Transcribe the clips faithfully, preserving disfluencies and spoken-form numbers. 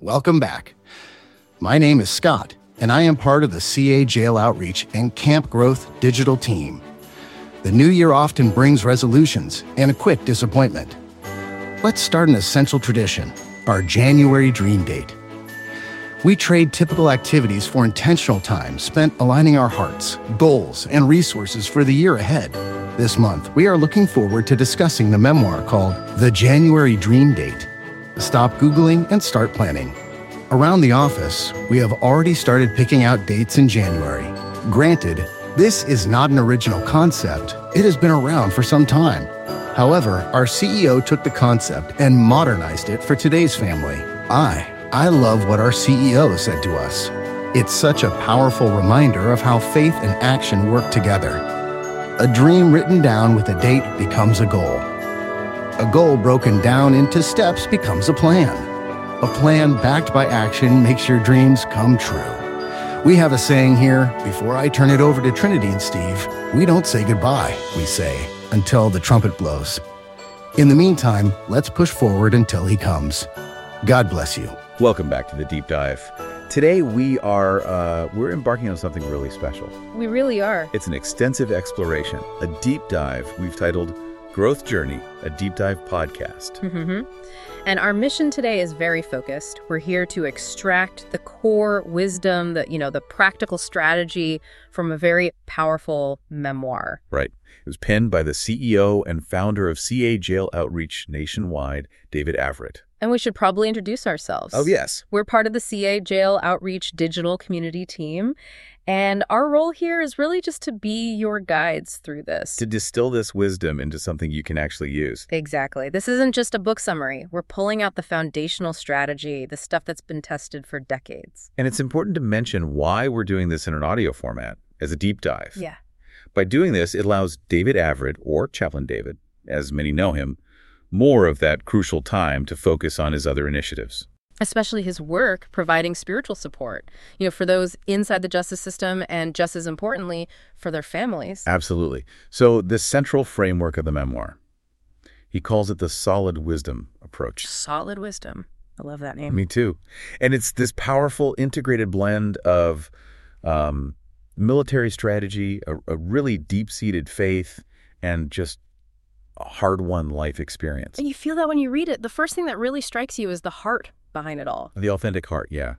welcome back. My name is Scott, and I am part of the C A Jail Outreach and Camp Growth digital team. The new year often brings resolutions and a quick disappointment. Let's start an essential tradition, our January Dream Date. We trade typical activities for intentional time spent aligning our hearts, goals, and resources for the year ahead. This month, we are looking forward to discussing the memoir called The January Dream Date. Stop Googling and start planning. Around the office, we have already started picking out dates in January. Granted, this is not an original concept. It has been around for some time. However, our C E O took the concept and modernized it for today's family. I, I love what our C E O said to us. It's such a powerful reminder of how faith and action work together. A dream written down with a date becomes a goal. A goal broken down into steps becomes a plan. A plan backed by action makes your dreams come true. We have a saying here, before I turn it over to Trinity and Steve, we don't say goodbye, we say, until the trumpet blows. In the meantime, let's push forward until he comes. God bless you. Welcome back to the Deep Dive. Today we are uh, we're embarking on something really special. We really are. It's an extensive exploration, a deep dive we've titled Growth Journey, a Deep Dive podcast. Mm-hmm. And our mission today is very focused. We're here to extract the core wisdom, the you know, the practical strategy from a very powerful memoir. Right. It was penned by the C E O and founder of C A Jail Outreach Nationwide, David Averitt. And we should probably introduce ourselves. Oh, yes. We're part of the C A Jail Outreach digital community team. And our role here is really just to be your guides through this. To distill this wisdom into something you can actually use. Exactly. This isn't just a book summary. We're pulling out the foundational strategy, the stuff that's been tested for decades. And it's important to mention why we're doing this in an audio format, as a deep dive. Yeah. By doing this, it allows David Averitt, or Chaplain David, as many know him, more of that crucial time to focus on his other initiatives. Especially his work providing spiritual support, you know, for those inside the justice system and, just as importantly, for their families. Absolutely. So the central framework of the memoir, he calls it the solid wisdom approach. Solid wisdom. I love that name. Me too. And it's this powerful integrated blend of um, military strategy, a, a really deep-seated faith, and just a hard-won life experience. And you feel that when you read it. The first thing that really strikes you is the heart behind it all. The authentic heart, yeah.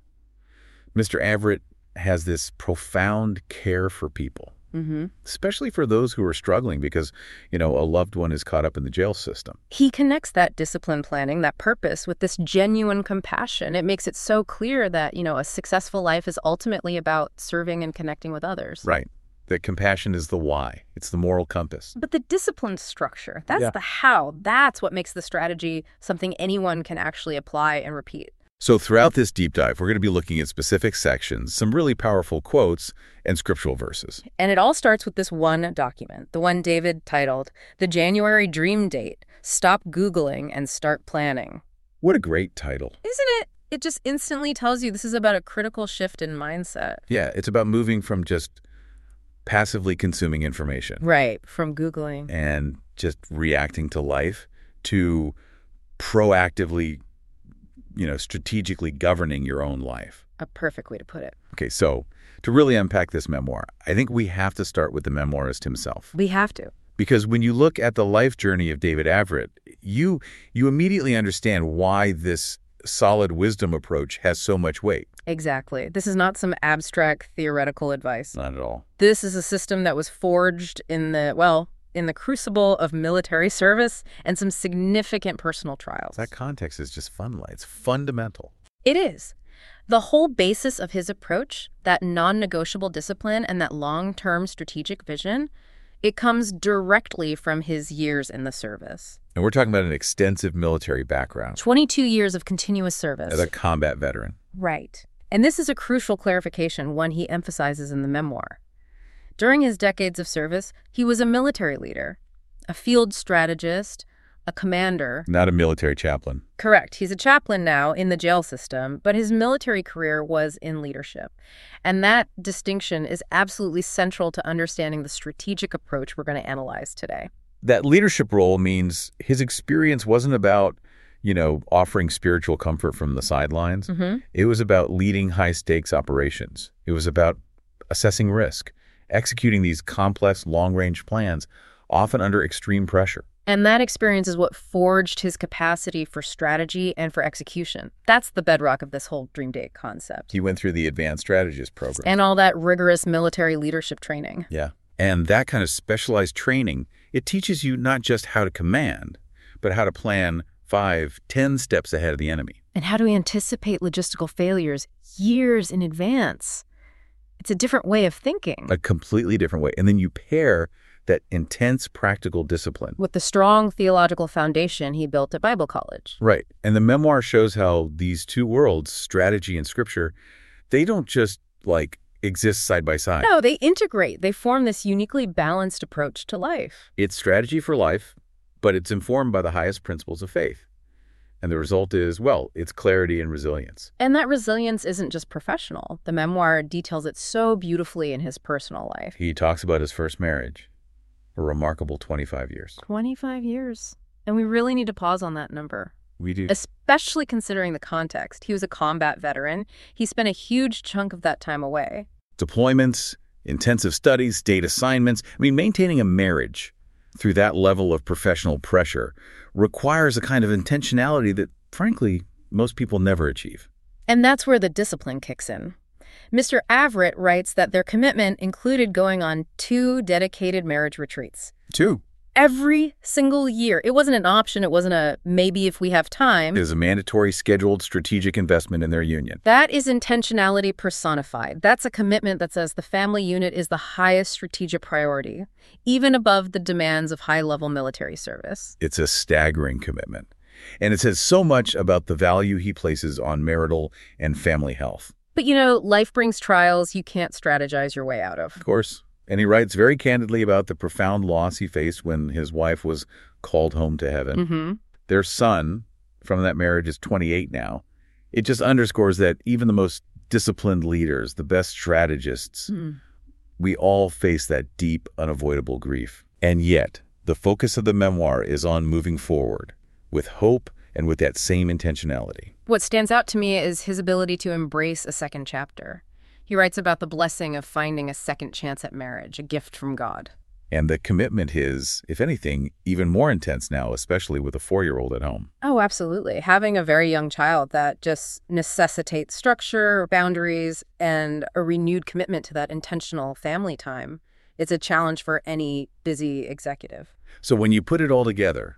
Mister Averitt has this profound care for people, mm-hmm. especially for those who are struggling because, you know, a loved one is caught up in the jail system. He connects that discipline planning, that purpose, with this genuine compassion. It makes it so clear that, you know, a successful life is ultimately about serving and connecting with others. Right. That compassion is the why. It's the moral compass. But the discipline structure, that's yeah. the how. That's what makes the strategy something anyone can actually apply and repeat. So throughout this deep dive, we're going to be looking at specific sections, some really powerful quotes, and scriptural verses. And it all starts with this one document, the one David titled, The January Dream Date, Stop Googling and Start Planning. What a great title. Isn't it? It just instantly tells you this is about a critical shift in mindset. Yeah, it's about moving from just passively consuming information. Right, from Googling. And just reacting to life to proactively, you know, strategically governing your own life. A perfect way to put it. Okay, so to really unpack this memoir, I think we have to start with the memoirist himself. We have to. Because when you look at the life journey of David Averitt, you you immediately understand why this solid wisdom approach has so much weight. Exactly. This is not some abstract theoretical advice. Not at all. This is a system that was forged in the, well, in the crucible of military service and some significant personal trials. That context is just fun. It's fundamental. It is. The whole basis of his approach, that non-negotiable discipline and that long-term strategic vision, it comes directly from his years in the service. And we're talking about an extensive military background. twenty-two years of continuous service. As a combat veteran. Right. And this is a crucial clarification, one he emphasizes in the memoir. During his decades of service, he was a military leader, a field strategist, a commander. Not a military chaplain. Correct. He's a chaplain now in the jail system, but his military career was in leadership. And that distinction is absolutely central to understanding the strategic approach we're going to analyze today. That leadership role means his experience wasn't about you know, offering spiritual comfort from the sidelines. Mm-hmm. It was about leading high-stakes operations. It was about assessing risk, executing these complex, long-range plans, often under extreme pressure. And that experience is what forged his capacity for strategy and for execution. That's the bedrock of this whole Dream Date concept. He went through the Advanced Strategist program. And all that rigorous military leadership training. Yeah. And that kind of specialized training, it teaches you not just how to command, but how to plan five, ten steps ahead of the enemy. And how to anticipate logistical failures years in advance. It's a different way of thinking. A completely different way. And then you pair that intense practical discipline with the strong theological foundation he built at Bible college. Right. And the memoir shows how these two worlds, strategy and scripture, they don't just, like, exist side by side. No, they integrate. They form this uniquely balanced approach to life. It's strategy for life, but it's informed by the highest principles of faith. And the result is, well, it's clarity and resilience. And that resilience isn't just professional. The memoir details it so beautifully in his personal life. He talks about his first marriage, a remarkable twenty-five years. twenty-five years. And we really need to pause on that number. We do. Especially considering the context. He was a combat veteran. He spent a huge chunk of that time away. Deployments, intensive studies, state assignments. I mean, maintaining a marriage through that level of professional pressure requires a kind of intentionality that, frankly, most people never achieve. And that's where the discipline kicks in. Mister Averitt writes that their commitment included going on two dedicated marriage retreats. Two. Every single year. It wasn't an option. It wasn't a maybe if we have time. It is a mandatory, scheduled, strategic investment in their union. That is intentionality personified. That's a commitment that says the family unit is the highest strategic priority, even above the demands of high-level military service. It's a staggering commitment. And it says so much about the value he places on marital and family health. But, you know, life brings trials you can't strategize your way out of. Of course. And he writes very candidly about the profound loss he faced when his wife was called home to heaven. Mm-hmm. Their son from that marriage is twenty-eight now. It just underscores that even the most disciplined leaders, the best strategists, mm. we all face that deep, unavoidable grief. And yet, the focus of the memoir is on moving forward with hope and with that same intentionality. What stands out to me is his ability to embrace a second chapter. He writes about the blessing of finding a second chance at marriage, a gift from God. And the commitment is, if anything, even more intense now, especially with a four-year-old at home. Oh, absolutely. Having a very young child, that just necessitates structure, boundaries, and a renewed commitment to that intentional family time. It's a challenge for any busy executive. So when you put it all together,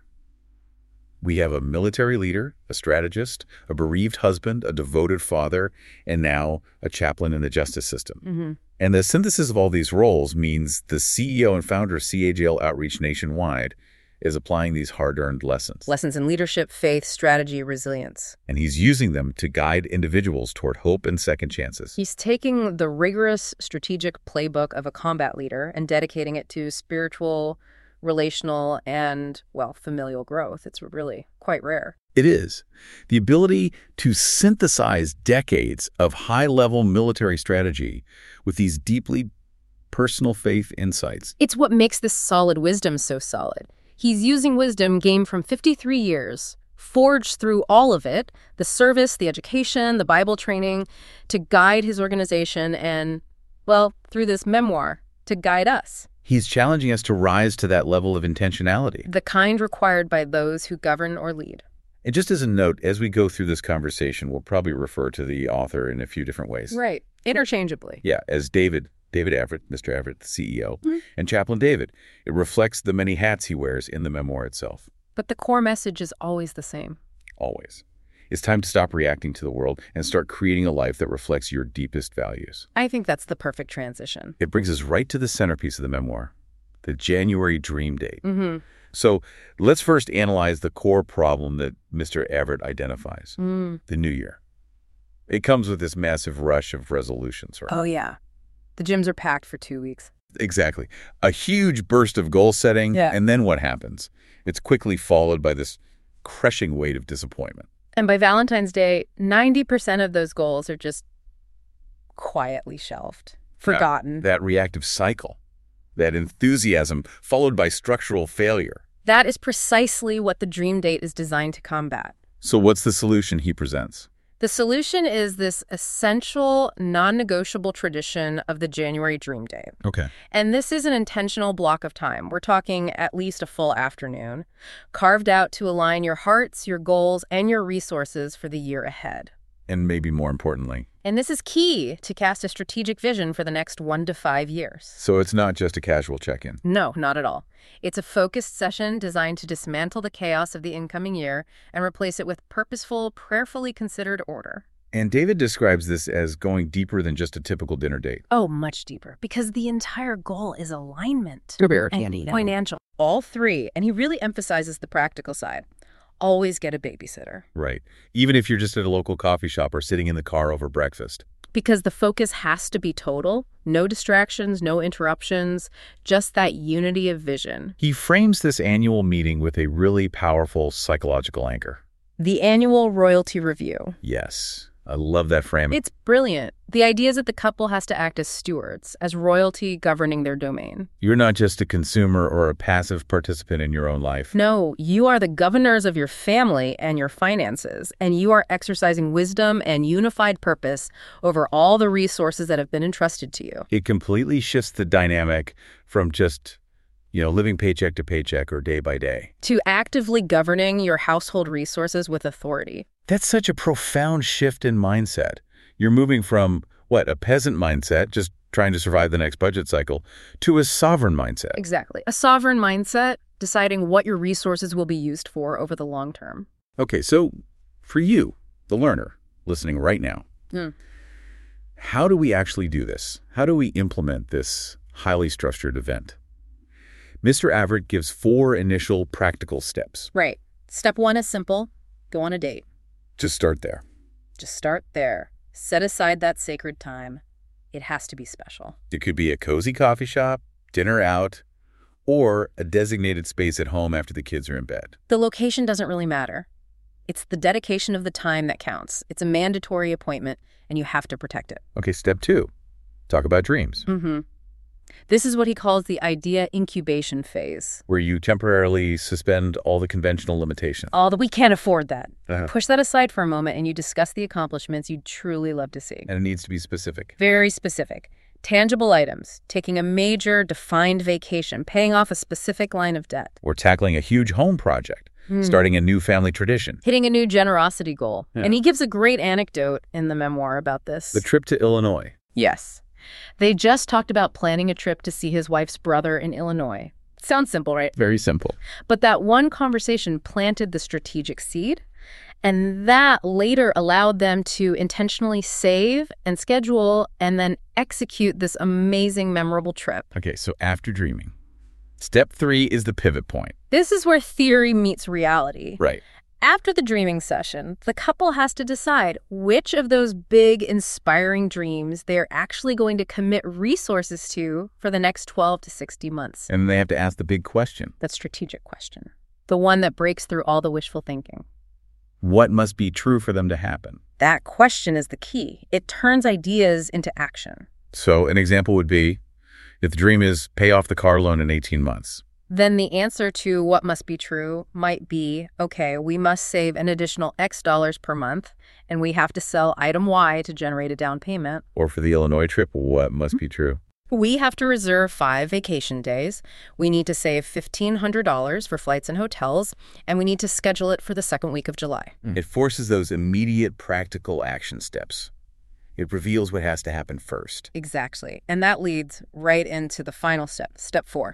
we have a military leader, a strategist, a bereaved husband, a devoted father, and now a chaplain in the justice system. Mm-hmm. And the synthesis of all these roles means the C E O and founder of C A J L Outreach nationwide is applying these hard-earned lessons. Lessons in leadership, faith, strategy, resilience. And he's using them to guide individuals toward hope and second chances. He's taking the rigorous strategic playbook of a combat leader and dedicating it to spiritual, relational, and, well, familial growth. It's really quite rare. It is. The ability to synthesize decades of high-level military strategy with these deeply personal faith insights. It's what makes this solid wisdom so solid. He's using wisdom gained from fifty-three years, forged through all of it, the service, the education, the Bible training, to guide his organization and, well, through this memoir, to guide us. He's challenging us to rise to that level of intentionality. The kind required by those who govern or lead. And just as a note, as we go through this conversation, we'll probably refer to the author in a few different ways. Right. Interchangeably. Yeah, as David, David Averitt, Mister Averitt, the C E O, mm-hmm. and Chaplain David. It reflects the many hats he wears in the memoir itself. But the core message is always the same. Always. It's time to stop reacting to the world and start creating a life that reflects your deepest values. I think that's the perfect transition. It brings us right to the centerpiece of the memoir, the January Dream Date. Mm-hmm. So let's first analyze the core problem that Mister Averitt identifies, mm. the new year. It comes with this massive rush of resolutions, right? Oh, yeah. The gyms are packed for two weeks. Exactly. A huge burst of goal setting, yeah. And then what happens? It's quickly followed by this crushing weight of disappointment. And by Valentine's Day, ninety percent of those goals are just quietly shelved, forgotten. That, that reactive cycle, that enthusiasm followed by structural failure. That is precisely what the Dream Date is designed to combat. So what's the solution he presents? The solution is this essential, non-negotiable tradition of the January Dream Date. Okay. And this is an intentional block of time. We're talking at least a full afternoon, carved out to align your hearts, your goals, and your resources for the year ahead. And maybe more importantly. And this is key to cast a strategic vision for the next one to five years. So it's not just a casual check-in. No, not at all. It's a focused session designed to dismantle the chaos of the incoming year and replace it with purposeful, prayerfully considered order. And David describes this as going deeper than just a typical dinner date. Oh, much deeper, because the entire goal is alignment. And Financial. All three, and he really emphasizes the practical side. Always get a babysitter. Right. Even if you're just at a local coffee shop or sitting in the car over breakfast. Because the focus has to be total. No distractions, no interruptions, just that unity of vision. He frames this annual meeting with a really powerful psychological anchor. The annual royalty review. Yes. I love that framing. It's brilliant. The idea is that the couple has to act as stewards, as royalty governing their domain. You're not just a consumer or a passive participant in your own life. No, you are the governors of your family and your finances, and you are exercising wisdom and unified purpose over all the resources that have been entrusted to you. It completely shifts the dynamic from just, you know, living paycheck to paycheck or day by day. To actively governing your household resources with authority. That's such a profound shift in mindset. You're moving from, what, a peasant mindset, just trying to survive the next budget cycle, to a sovereign mindset. Exactly. A sovereign mindset, deciding what your resources will be used for over the long term. Okay, so for you, the learner, listening right now, Mm. how do we actually do this? How do we implement this highly structured event? Mister Averitt gives four initial practical steps. Right. Step one is simple. Go on a date. Just start there. Just start there. Set aside that sacred time. It has to be special. It could be a cozy coffee shop, dinner out, or a designated space at home after the kids are in bed. The location doesn't really matter. It's the dedication of the time that counts. It's a mandatory appointment, and you have to protect it. Okay, step two. Talk about dreams, Mm-hmm. This is what he calls the idea incubation phase. where you temporarily suspend all the conventional limitations. All that we can't afford that. Uh-huh. Push that aside for a moment, and you discuss the accomplishments you'd truly love to see. And it needs to be specific. Very specific. Tangible items, taking a major, defined vacation, paying off a specific line of debt. Or tackling a huge home project, starting a new family tradition. Hitting a new generosity goal. Yeah. And he gives a great anecdote in the memoir about this. The trip to Illinois. Yes. They just talked about planning a trip to see his wife's brother in Illinois. Sounds simple, right? Very simple. But that one conversation planted the strategic seed, and that later allowed them to intentionally save and schedule and then execute this amazing, memorable trip. Okay, so after dreaming, step three is the pivot point. This is where theory meets reality. Right. After the dreaming session, the couple has to decide which of those big, inspiring dreams they're actually going to commit resources to for the next twelve to sixty months. And they have to ask the big question. That strategic question. The one that breaks through all the wishful thinking. What must be true for them to happen? That question is the key. It turns ideas into action. So an example would be, if the dream is pay off the car loan in eighteen months. Then the answer to what must be true might be, okay, we must save an additional X dollars per month, and we have to sell item Y to generate a down payment. Or for the Illinois trip, what must be true? We have to reserve five vacation days. We need to save fifteen hundred dollars for flights and hotels, and we need to schedule it for the second week of July. It forces those immediate practical action steps. It reveals what has to happen first. Exactly. And that leads right into the final step, step four.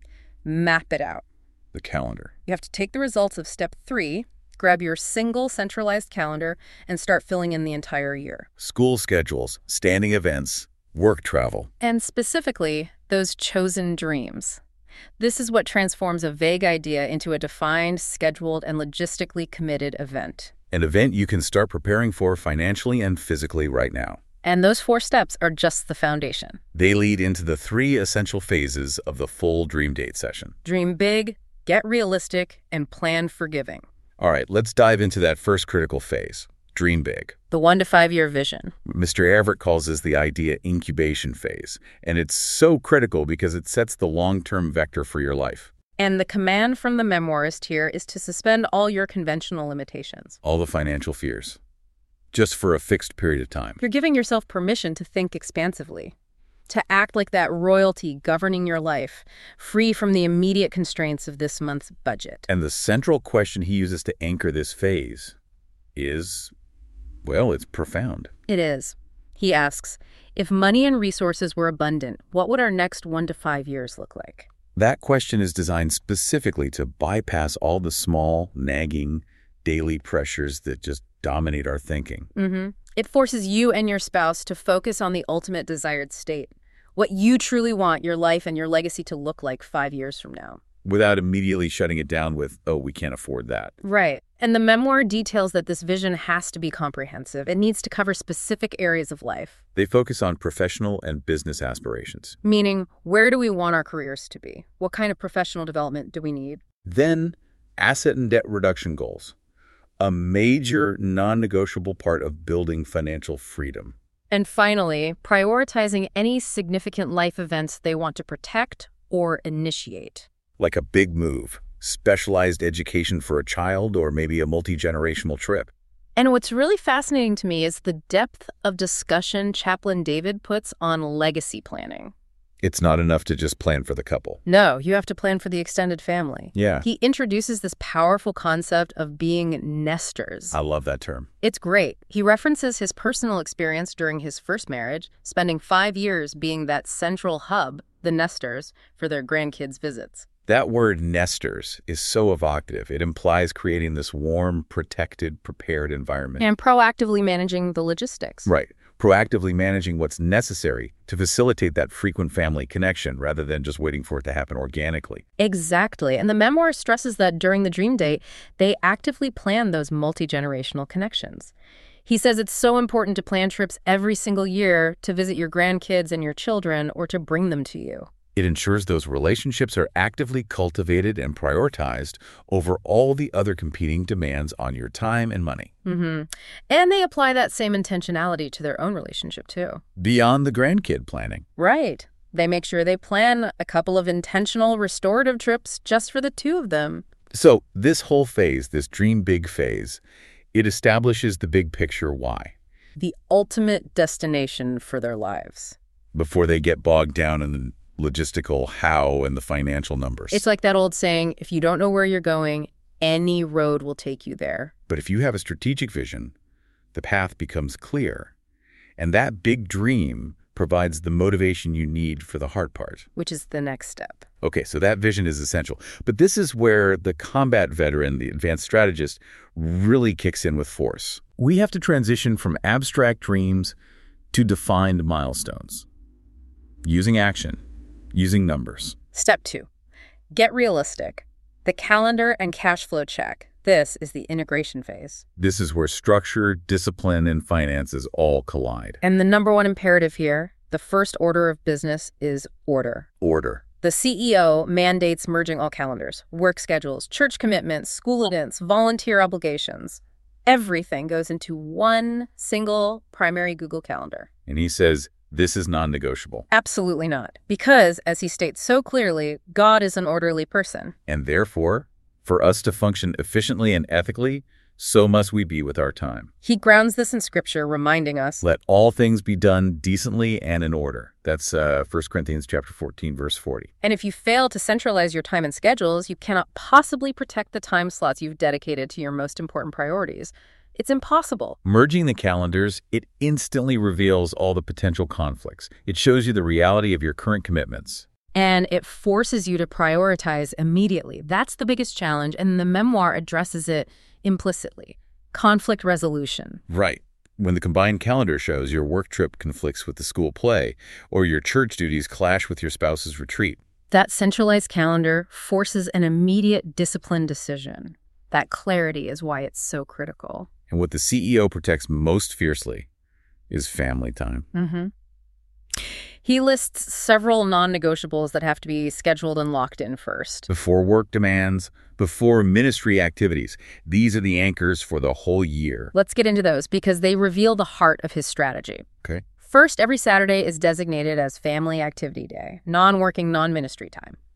Map it out. The calendar. You have to take the results of step three, grab your single centralized calendar, and start filling in the entire year. School schedules, standing events, work travel. And specifically, those chosen dreams. This is what transforms a vague idea into a defined, scheduled, and logistically committed event. An event you can start preparing for financially and physically right now. And those four steps are just the foundation. They lead into the three essential phases of the full dream date session. Dream big, get realistic, and plan for giving. All right, let's dive into that first critical phase. Dream big. The one to five year vision. Mister Averitt calls this the idea incubation phase, and it's so critical because it sets the long-term vector for your life. And the command from the memoirist here is to suspend all your conventional limitations. All the financial fears. Just for a fixed period of time. You're giving yourself permission to think expansively, to act like that royalty governing your life, free from the immediate constraints of this month's budget. And the central question he uses to anchor this phase is, well, it's profound. It is. He asks, if money and resources were abundant, what would our next one to five years look like? That question is designed specifically to bypass all the small, nagging, daily pressures that just dominate our thinking. Mm-hmm. It forces you and your spouse to focus on the ultimate desired state, what you truly want your life and your legacy to look like five years from now. Without immediately shutting it down with, oh, we can't afford that. Right. And the memoir details that this vision has to be comprehensive. It needs to cover specific areas of life. They focus on professional and business aspirations. Meaning, where do we want our careers to be? What kind of professional development do we need? Then, asset and debt reduction goals. A major non-negotiable part of building financial freedom. And finally, prioritizing any significant life events they want to protect or initiate. Like a big move, specialized education for a child, or maybe a multi-generational trip. And what's really fascinating to me is the depth of discussion Chaplain David puts on legacy planning. It's not enough to just plan for the couple. No, you have to plan for the extended family. Yeah. He introduces this powerful concept of being nesters. I love that term. It's great. He references his personal experience during his first marriage, spending five years being that central hub, the nesters, for their grandkids' visits. That word nesters is so evocative. It implies creating this warm, protected, prepared environment. And proactively managing the logistics. Right. Proactively managing what's necessary to facilitate that frequent family connection rather than just waiting for it to happen organically. Exactly. And the memoir stresses that during the dream date, they actively plan those multi-generational connections. He says it's so important to plan trips every single year to visit your grandkids and your children or to bring them to you. It ensures those relationships are actively cultivated and prioritized over all the other competing demands on your time and money. Mm-hmm. And they apply that same intentionality to their own relationship, too. Beyond the grandkid planning. Right. They make sure they plan a couple of intentional restorative trips just for the two of them. So this whole phase, this dream big phase, it establishes the big picture why. The ultimate destination for their lives. Before they get bogged down in the logistical how and the financial numbers. It's like that old saying, if you don't know where you're going, any road will take you there. But if you have a strategic vision, the path becomes clear. And that big dream provides the motivation you need for the hard part. Which is the next step. Okay, so that vision is essential. But this is where the combat veteran, the advanced strategist, really kicks in with force. We have to transition from abstract dreams to defined milestones. Using action. Using numbers. Step two, get realistic. The calendar and cash flow check. This is the integration phase. This is where structure, discipline, and finances all collide. And the number one imperative here, the first order of business, is order. Order. The C E O mandates merging all calendars, work schedules, church commitments, school events, volunteer obligations. Everything goes into one single primary Google Calendar. And he says, this is non-negotiable. Absolutely not. Because, as he states so clearly, God is an orderly person. And therefore, for us to function efficiently and ethically, so must we be with our time. He grounds this in Scripture, reminding us, let all things be done decently and in order. That's uh, First Corinthians chapter fourteen, verse forty. And if you fail to centralize your time and schedules, you cannot possibly protect the time slots you've dedicated to your most important priorities. It's impossible. Merging the calendars, it instantly reveals all the potential conflicts. It shows you the reality of your current commitments. And it forces you to prioritize immediately. That's the biggest challenge, and the memoir addresses it implicitly. Conflict resolution. Right. When the combined calendar shows your work trip conflicts with the school play, or your church duties clash with your spouse's retreat. That centralized calendar forces an immediate disciplined decision. That clarity is why it's so critical. And what the C E O protects most fiercely is family time. Mm-hmm. He lists several non-negotiables that have to be scheduled and locked in first. Before work demands, before ministry activities. These are the anchors for the whole year. Let's get into those because they reveal the heart of his strategy. Okay. First, every Saturday is designated as Family Activity Day, non-working, non-ministry time.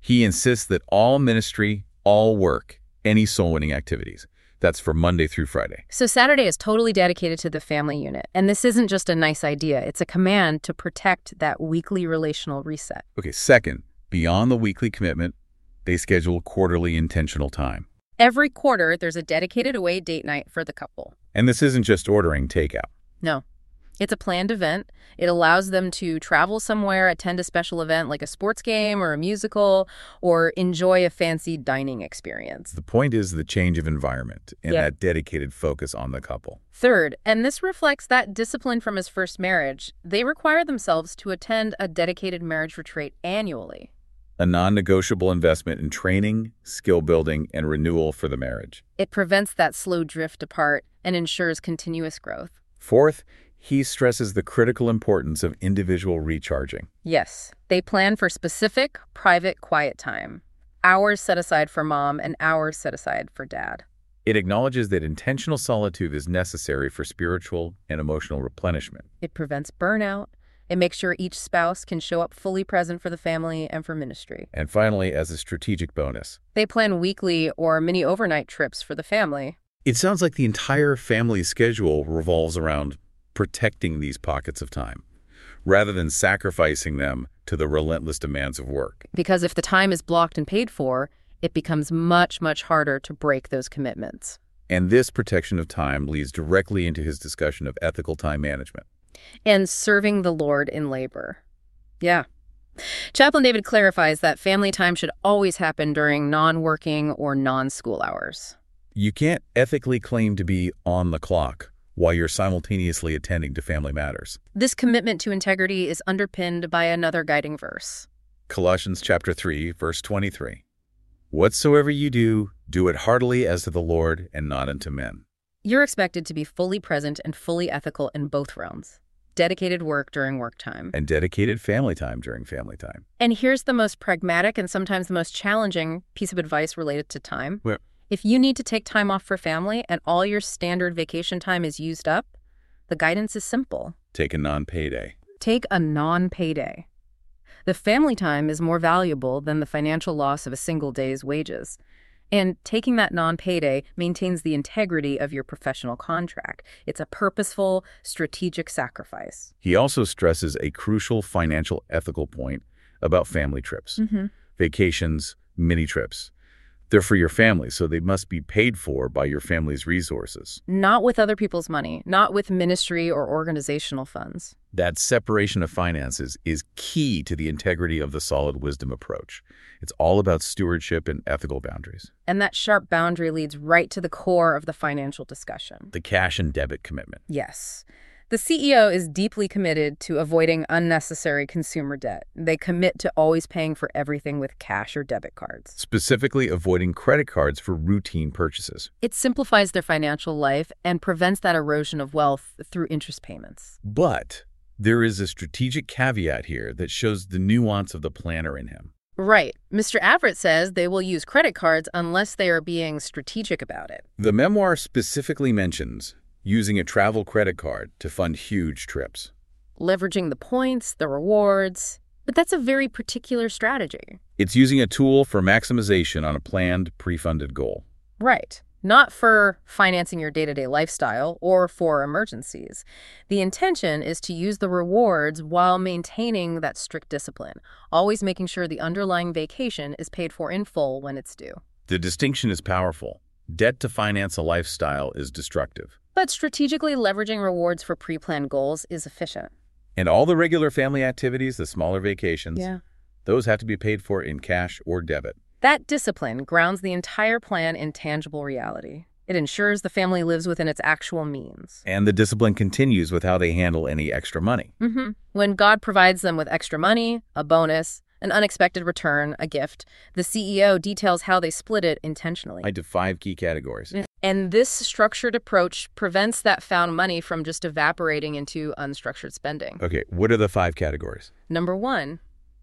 He insists that all ministry, all work, any soul-winning activities. That's for Monday through Friday. So Saturday is totally dedicated to the family unit. And this isn't just a nice idea. It's a command to protect that weekly relational reset. Okay, second, beyond the weekly commitment, they schedule quarterly intentional time. Every quarter, there's a dedicated away date night for the couple. And this isn't just ordering takeout. No. It's a planned event. It allows them to travel somewhere, attend a special event like a sports game or a musical, or enjoy a fancy dining experience. The point is the change of environment and Yeah. that dedicated focus on the couple. Third, and this reflects that discipline from his first marriage, they require themselves to attend a dedicated marriage retreat annually. A non-negotiable investment in training, skill building, and renewal for the marriage. It prevents that slow drift apart and ensures continuous growth. Fourth, he stresses the critical importance of individual recharging. Yes, they plan for specific, private, quiet time. Hours set aside for mom and hours set aside for dad. It acknowledges that intentional solitude is necessary for spiritual and emotional replenishment. It prevents burnout. It makes sure each spouse can show up fully present for the family and for ministry. And finally, as a strategic bonus, They plan weekly or mini overnight trips for the family. it sounds like the entire family schedule revolves around protecting these pockets of time, rather than sacrificing them to the relentless demands of work. Because if the time is blocked and paid for, it becomes much, much harder to break those commitments. And this protection of time leads directly into his discussion of ethical time management. And serving the Lord in labor. Yeah. Chaplain David clarifies that family time should always happen during non-working or non-school hours. You can't ethically claim to be on the clock while you're simultaneously attending to family matters. This commitment to integrity is underpinned by another guiding verse. Colossians chapter three, verse twenty-three. Whatsoever you do, do it heartily as to the Lord and not unto men. You're expected to be fully present and fully ethical in both realms. Dedicated work during work time. And dedicated family time during family time. And here's the most pragmatic and sometimes the most challenging piece of advice related to time. Where? If you need to take time off for family and all your standard vacation time is used up, the guidance is simple. Take a non-payday. Take a non-payday. The family time is more valuable than the financial loss of a single day's wages. And taking that non-payday maintains the integrity of your professional contract. It's a purposeful, strategic sacrifice. He also stresses a crucial financial ethical point about family trips. Mm-hmm. Vacations, mini trips. They're for your family, so they must be paid for by your family's resources. Not with other people's money, not with ministry or organizational funds. That separation of finances is key to the integrity of the solid wisdom approach. It's all about stewardship and ethical boundaries. And that sharp boundary leads right to the core of the financial discussion. The cash and debit commitment. Yes. The C E O is deeply committed to avoiding unnecessary consumer debt. They commit to always paying for everything with cash or debit cards. Specifically avoiding credit cards for routine purchases. It simplifies their financial life and prevents that erosion of wealth through interest payments. But there is a strategic caveat here that shows the nuance of the planner in him. Right. Mister Averitt says they will use credit cards unless they are being strategic about it. The memoir specifically mentions using a travel credit card to fund huge trips. Leveraging the points, the rewards. But that's a very particular strategy. It's using a tool for maximization on a planned, pre-funded goal. Right. Not for financing your day-to-day lifestyle or for emergencies. The intention is to use the rewards while maintaining that strict discipline, always making sure the underlying vacation is paid for in full when it's due. The distinction is powerful. Debt to finance a lifestyle is destructive. But strategically leveraging rewards for pre-planned goals is efficient. And all the regular family activities, the smaller vacations, Yeah. those have to be paid for in cash or debit. That discipline grounds the entire plan in tangible reality. It ensures the family lives within its actual means. And the discipline continues with how they handle any extra money. Mm-hmm. When God provides them with extra money, a bonus, an unexpected return, a gift, the C E O details how they split it intentionally. I did five key categories. And this structured approach prevents that found money from just evaporating into unstructured spending. Okay, what are the five categories? Number one,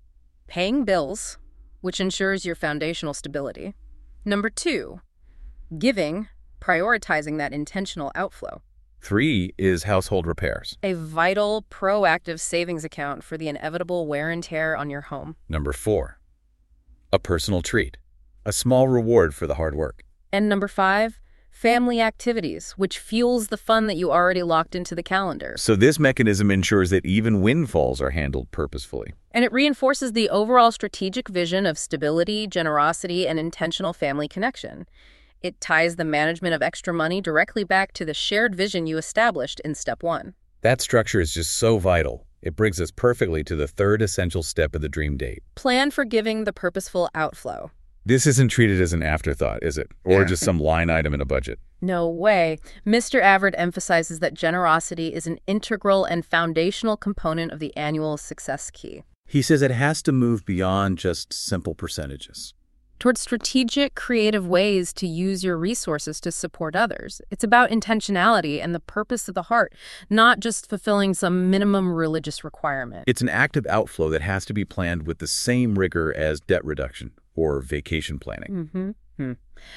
paying bills, which ensures your foundational stability. Number two, giving, prioritizing that intentional outflow. Three is household repairs. A vital, proactive savings account for the inevitable wear and tear on your home. Number four, A personal treat. A small reward for the hard work. And number five, family activities, which fuels the fun that you already locked into the calendar. So this mechanism ensures that even windfalls are handled purposefully. And it reinforces the overall strategic vision of stability, generosity, and intentional family connection. It ties the management of extra money directly back to the shared vision you established in step one. That structure is just so vital. It brings us perfectly to the third essential step of the dream date. Plan for giving the purposeful outflow. This isn't treated as an afterthought, is it? Or just some line item in a budget? No way. Mister Avert emphasizes that generosity is an integral and foundational component of the annual success key. He says it has to move beyond just simple percentages. Towards strategic, creative ways to use your resources to support others. It's about intentionality and the purpose of the heart, not just fulfilling some minimum religious requirement. It's an active outflow that has to be planned with the same rigor as debt reduction or vacation planning. Mm-hmm.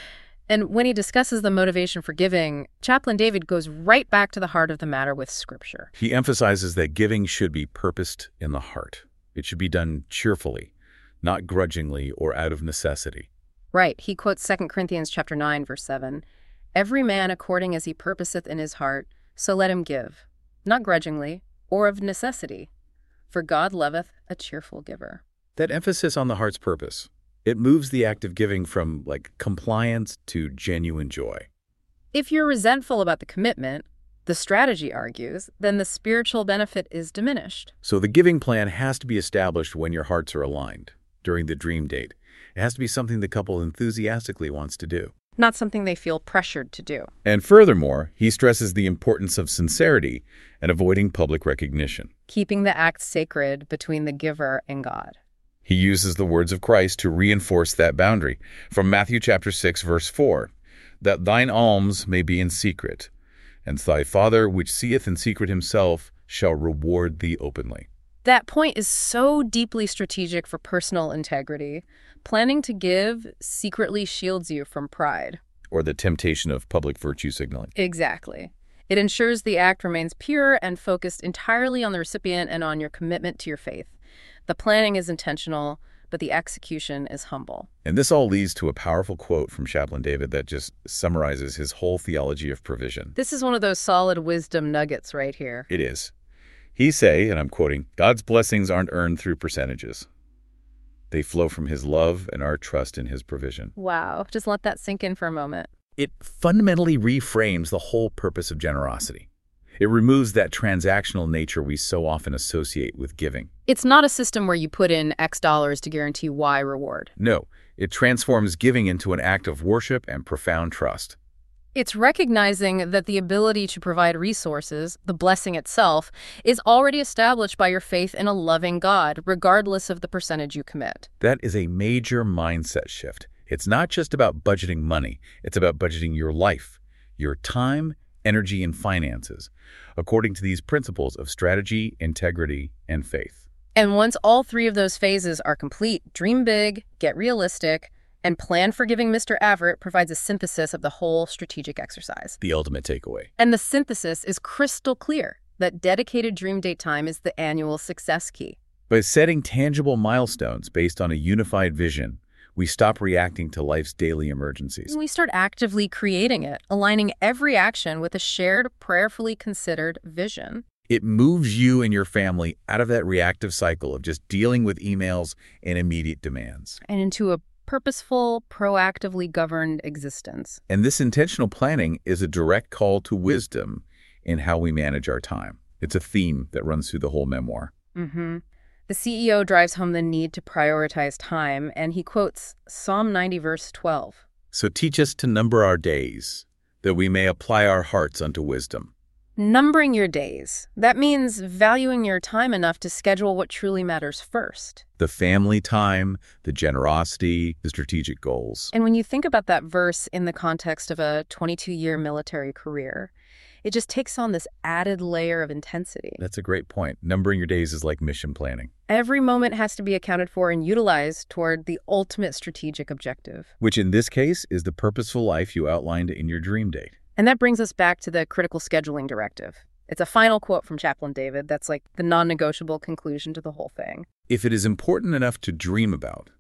And when he discusses the motivation for giving, Chaplain David goes right back to the heart of the matter with Scripture. He emphasizes that giving should be purposed in the heart. It should be done cheerfully, not grudgingly or out of necessity. Right. He quotes Second Corinthians chapter nine, verse seven. Every man according as he purposeth in his heart, so let him give, not grudgingly or of necessity, for God loveth a cheerful giver. That emphasis on the heart's purpose, it moves the act of giving from, like, compliance to genuine joy. If you're resentful about the commitment, the strategy argues, then the spiritual benefit is diminished. So the giving plan has to be established when your hearts are aligned, during the dream date. It has to be something the couple enthusiastically wants to do. Not something they feel pressured to do. And furthermore, he stresses the importance of sincerity and avoiding public recognition. Keeping the act sacred between the giver and God. He uses the words of Christ to reinforce that boundary. From Matthew chapter six, verse four, that thine alms may be in secret, and thy Father which seeth in secret himself shall reward thee openly. That point is so deeply strategic for personal integrity. Planning to give secretly shields you from pride. Or the temptation of public virtue signaling. Exactly. It ensures the act remains pure and focused entirely on the recipient and on your commitment to your faith. The planning is intentional, but the execution is humble. And this all leads to a powerful quote from Chaplain David that just summarizes his whole theology of provision. This is one of those solid wisdom nuggets right here. It is. He say, and I'm quoting, God's blessings aren't earned through percentages. They flow from his love and our trust in his provision. Wow. Just let that sink in for a moment. It fundamentally reframes the whole purpose of generosity. It removes that transactional nature we so often associate with giving. It's not a system where you put in X dollars to guarantee Y reward. No, it transforms giving into an act of worship and profound trust. It's recognizing that the ability to provide resources, the blessing itself, is already established by your faith in a loving God, regardless of the percentage you commit. That is a major mindset shift. It's not just about budgeting money. It's about budgeting your life, your time, energy, and finances, according to these principles of strategy, integrity, and faith. And once all three of those phases are complete, dream big, get realistic, and Plan for Giving Mister Avert provides a synthesis of the whole strategic exercise. The ultimate takeaway. And the synthesis is crystal clear that dedicated dream date time is the annual success key. By setting tangible milestones based on a unified vision, we stop reacting to life's daily emergencies. And we start actively creating it, aligning every action with a shared, prayerfully considered vision. It moves you and your family out of that reactive cycle of just dealing with emails and immediate demands. And into a purposeful, proactively governed existence. And this intentional planning is a direct call to wisdom in how we manage our time. It's a theme that runs through the whole memoir. Mm-hmm. The C E O drives home the need to prioritize time, and he quotes Psalm ninety, verse twelve. So teach us to number our days, that we may apply our hearts unto wisdom. Numbering your days. That means valuing your time enough to schedule what truly matters first. The family time, the generosity, the strategic goals. And when you think about that verse in the context of a twenty-two-year military career, it just takes on this added layer of intensity. That's a great point. Numbering your days is like mission planning. Every moment has to be accounted for and utilized toward the ultimate strategic objective. Which in this case is the purposeful life you outlined in your dream date. And that brings us back to the critical scheduling directive. It's a final quote from Chaplain David that's like the non-negotiable conclusion to the whole thing. If it is important enough to dream about,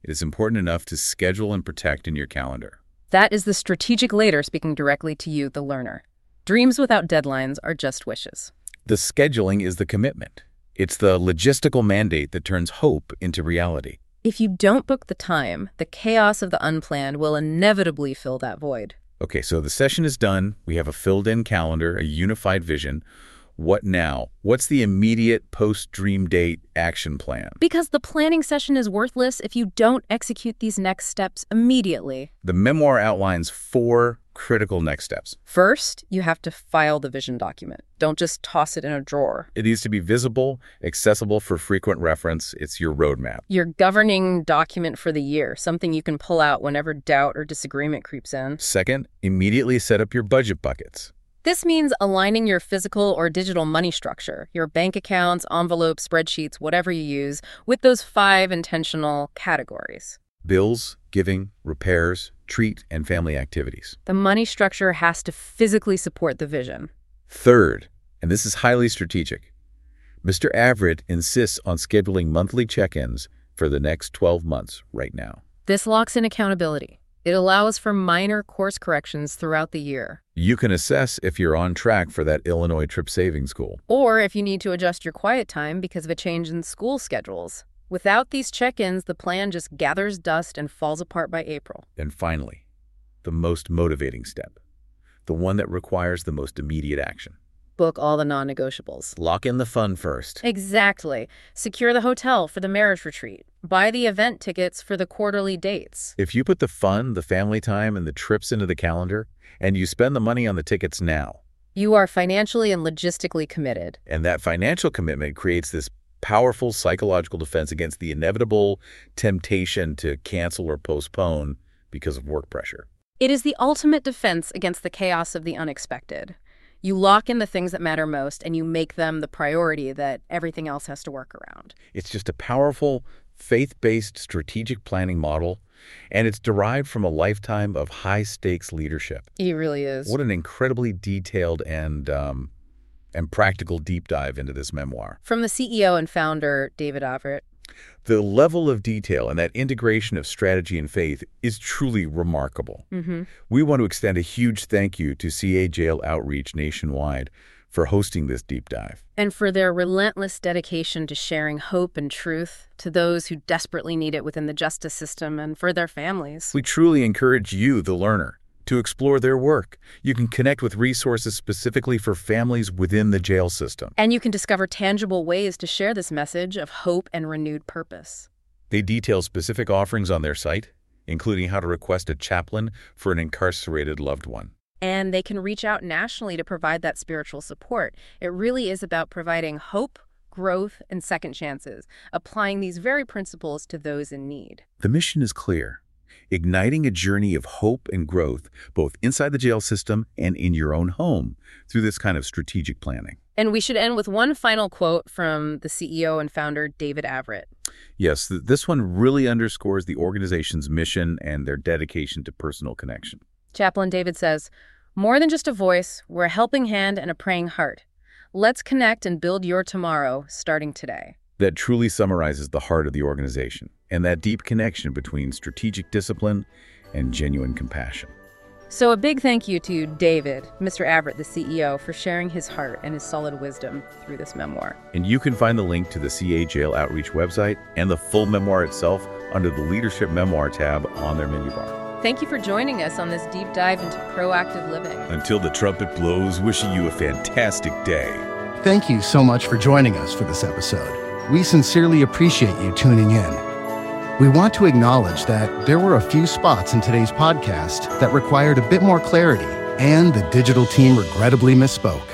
It is important enough to schedule and protect in your calendar. That is the strategic leader speaking directly to you, the learner. Dreams without deadlines are just wishes. The scheduling is the commitment. It's the logistical mandate that turns hope into reality. If you don't book the time, the chaos of the unplanned will inevitably fill that void. Okay, so the session is done. We have a filled-in calendar, a unified vision. What now? What's the immediate post-dream date action plan? Because the planning session is worthless if you don't execute these next steps immediately. The memoir outlines four critical next steps. First, you have to file the vision document. Don't just toss it in a drawer. It needs to be visible, accessible for frequent reference. It's your roadmap. Your governing document for the year, something you can pull out whenever doubt or disagreement creeps in. Second, immediately set up your budget buckets. This means aligning your physical or digital money structure, your bank accounts, envelopes, spreadsheets, whatever you use, with those five intentional categories. Bills, giving, repairs, treat, and family activities. The money structure has to physically support the vision. Third, and this is highly strategic, Mister Averitt insists on scheduling monthly check-ins for the next twelve months right now. This locks in accountability. It allows for minor course corrections throughout the year. You can assess if you're on track for that Illinois trip savings goal. Or if you need to adjust your quiet time because of a change in school schedules. Without these check-ins, the plan just gathers dust and falls apart by April. And finally, the most motivating step, the one that requires the most immediate action. Book all the non-negotiables. Lock in the fun first. Exactly. Secure the hotel for the marriage retreat. Buy the event tickets for the quarterly dates. If you put the fun, the family time, and the trips into the calendar, and you spend the money on the tickets now, you are financially and logistically committed. And that financial commitment creates this powerful psychological defense against the inevitable temptation to cancel or postpone because of work pressure. It is the ultimate defense against the chaos of the unexpected. You lock in the things that matter most, and you make them the priority that everything else has to work around. It's just a powerful, faith-based strategic planning model, and it's derived from a lifetime of high-stakes leadership. It really is. What an incredibly detailed and um, and practical deep dive into this memoir. From the C E O and founder, David Averitt. The level of detail and that integration of strategy and faith is truly remarkable. Mm-hmm. We want to extend a huge thank you to C A Jail Outreach nationwide for hosting this deep dive. And for their relentless dedication to sharing hope and truth to those who desperately need it within the justice system and for their families. We truly encourage you, the learner, to explore their work. You can connect with resources specifically for families within the jail system. And you can discover tangible ways to share this message of hope and renewed purpose. They detail specific offerings on their site, including how to request a chaplain for an incarcerated loved one. And they can reach out nationally to provide that spiritual support. It really is about providing hope, growth, and second chances, applying these very principles to those in need. The mission is clear. Igniting a journey of hope and growth, both inside the jail system and in your own home, through this kind of strategic planning. And we should end with one final quote from the C E O and founder, David Averitt. Yes, th- this one really underscores the organization's mission and their dedication to personal connection. Chaplain David says, "More than just a voice, we're a helping hand and a praying heart. Let's connect and build your tomorrow, starting today." That truly summarizes the heart of the organization and that deep connection between strategic discipline and genuine compassion. So a big thank you to David, Mister Averitt, the C E O, for sharing his heart and his solid wisdom through this memoir. And you can find the link to the C A Jail Outreach website and the full memoir itself under the Leadership Memoir tab on their menu bar. Thank you for joining us on this deep dive into proactive living. Until the trumpet blows, wishing you a fantastic day. Thank you so much for joining us for this episode. We sincerely appreciate you tuning in. We want to acknowledge that there were a few spots in today's podcast that required a bit more clarity, and the digital team regrettably misspoke.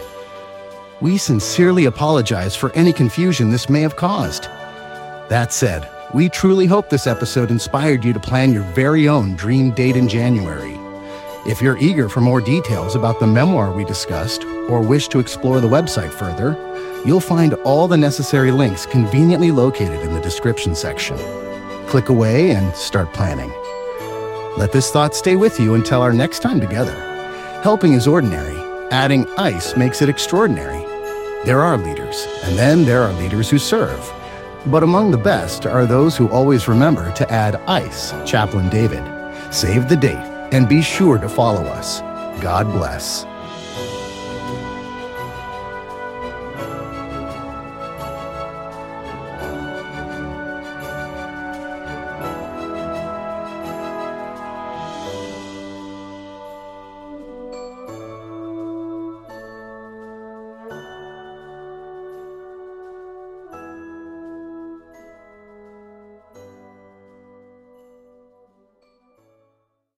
We sincerely apologize for any confusion this may have caused. That said, we truly hope this episode inspired you to plan your very own dream date in January. If you're eager for more details about the memoir we discussed, or wish to explore the website further, you'll find all the necessary links conveniently located in the description section. Click away and start planning. Let this thought stay with you until our next time together. Helping is ordinary. Adding ice makes it extraordinary. There are leaders, and then there are leaders who serve. But among the best are those who always remember to add ICE, Chaplain David. Save the date and be sure to follow us. God bless.